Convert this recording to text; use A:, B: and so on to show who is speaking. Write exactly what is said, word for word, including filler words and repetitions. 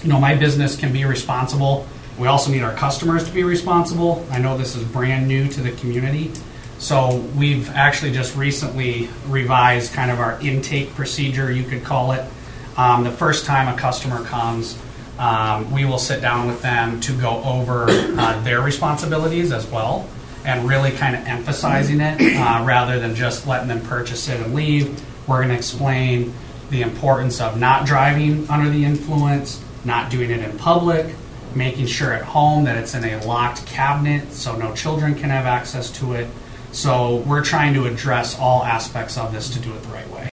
A: you know, my business can be responsible. We also need our customers to be responsible. I know this is brand new to the community. So we've actually just recently revised kind of our intake procedure, you could call it. Um, the first time a customer comes, um, we will sit down with them to go over uh, their responsibilities as well, and really kind of emphasizing it uh, rather than just letting them purchase it and leave. We're going to explain the importance of not driving under the influence, not doing it in public, making sure at home that it's in a locked cabinet so no children can have access to it. So we're trying to address all aspects of this to do it the right way.